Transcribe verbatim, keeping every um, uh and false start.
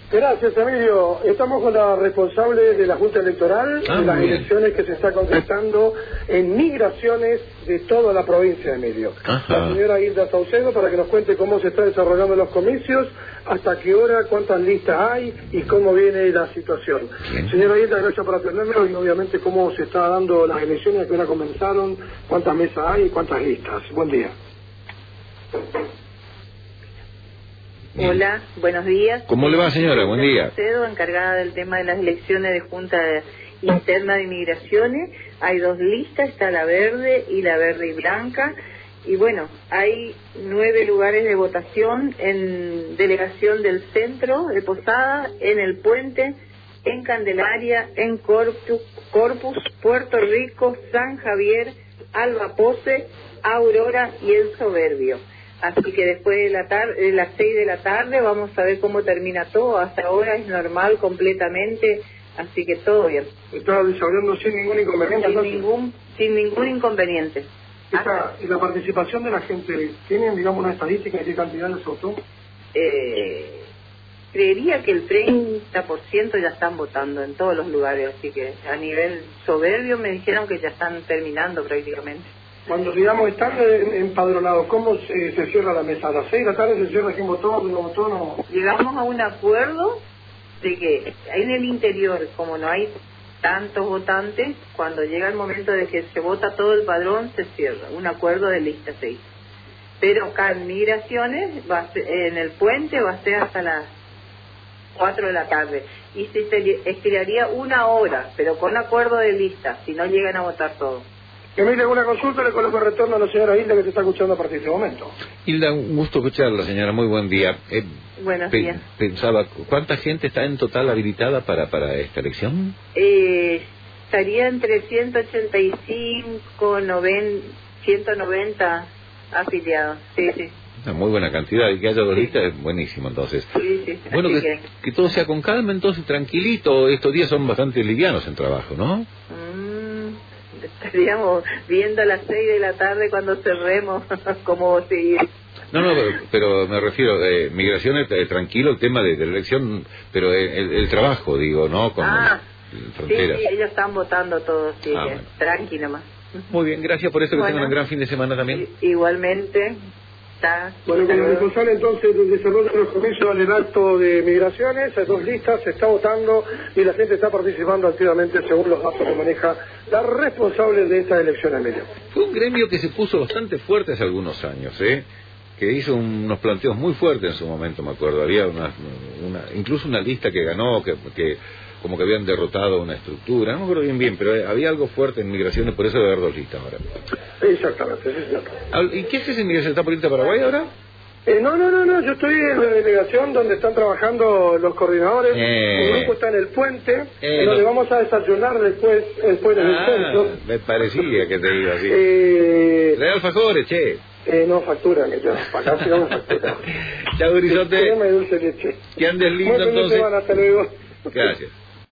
Gracias, Emilio. Estamos con la responsable de la Junta Electoral, ah, de las bien. elecciones que se está concretando en migraciones de toda la provincia, Emilio. Ajá. La señora Hilda Saucedo, para que nos cuente cómo se está desarrollando los comicios, hasta qué hora, cuántas listas hay y cómo viene la situación. Bien. Señora Hilda, gracias por atendernos y obviamente cómo se está dando las elecciones, a qué hora comenzaron, cuántas mesas hay y cuántas listas. Buen día. Hola, buenos días. ¿Cómo le va, señora? Buen día. Cedo, encargada del tema de las elecciones de Junta Interna de Migraciones. Hay dos listas, está la verde y la verde y blanca. Y bueno, hay nueve lugares de votación en delegación del centro de Posada, en el Puente, en Candelaria, en Corpus, Corpus, Puerto Rico, San Javier, Alba Pose, Aurora y El Soberbio. Así que después de la tarde, de las seis de la tarde, vamos a ver cómo termina todo. Hasta ahora es normal completamente, así que todo bien. Está desarrollando sin ningún inconveniente. Sin entonces. ningún, sin ningún inconveniente. Esta, ¿Y la participación de la gente, tienen, digamos, una estadística de qué cantidad les votó? Eh, creería que el treinta por ciento ya están votando en todos los lugares, así que a nivel soberbio me dijeron que ya están terminando prácticamente. Cuando, digamos, están empadronados, ¿cómo se, se cierra la mesa? ¿A las seis de la tarde se cierra quién votó, quién no votó? No. Llegamos a un acuerdo de que en el interior, como no hay tantos votantes, cuando llega el momento de que se vota todo el padrón, se cierra. Un acuerdo de lista seis. Pero acá en migraciones, va a ser, en el puente, va a ser hasta las cuatro de la tarde. Y se estiraría una hora, pero con acuerdo de lista, si no llegan a votar todos. Emilio, alguna consulta, le coloco el retorno a la señora Hilda que te está escuchando a partir de este momento. Hilda, un gusto escucharla, señora. Muy buen día. Eh, Buenos pe días. Pensaba, ¿cuánta gente está en total habilitada para, para esta elección? Eh, estaría entre ciento ochenta y cinco, noventa, ciento noventa afiliados. Sí, sí. Una muy buena cantidad, y que haya dos listas es buenísimo, entonces. Sí, sí. Bueno, que, que... que todo sea con calma, entonces, tranquilito. Estos días son bastante livianos en trabajo, ¿no? Mm, estaríamos viendo a las seis de la tarde cuando cerremos cómo seguir. No, no, pero, pero me refiero, eh, migraciones, eh, tranquilo el tema de, de la elección, pero el, el trabajo, digo, ¿no? Con ah, fronteras. sí, sí, ellos están votando todos, sí, Ah, que bueno. Tranqui nomás. Muy bien, gracias por eso, que Bueno, tengan un gran fin de semana también. Igualmente. Está, Bueno, como responsable entonces del desarrollo de los comicios del acto de migraciones, hay dos listas, se está votando y la gente está participando activamente según los datos que maneja la responsable de esta elección, Emilio. Fue un gremio que se puso bastante fuerte hace algunos años, ¿eh? Que hizo unos planteos muy fuertes en su momento, me acuerdo. Había una, una incluso una lista que ganó, que, que como que habían derrotado una estructura, no me acuerdo bien bien, pero había algo fuerte en migraciones, por eso debe haber dos listas ahora. Exactamente, sí, señor. ¿Y qué haces en migración? ¿Está por irte a Paraguay ahora? Eh, no, no, no, no, yo estoy en la delegación donde están trabajando los coordinadores, Eh. el grupo está en el puente, Eh, donde no. vamos a desayunar después, después en el Ah, centro. me parecía que te iba así. Eh, Trae alfajores, che. eh, no factura, que yo, para acá sí vamos a facturar. Chao, Grisote. Crema y dulce de leche. Que andes lindo, Buen fin de entonces. semana, hasta luego. Gracias.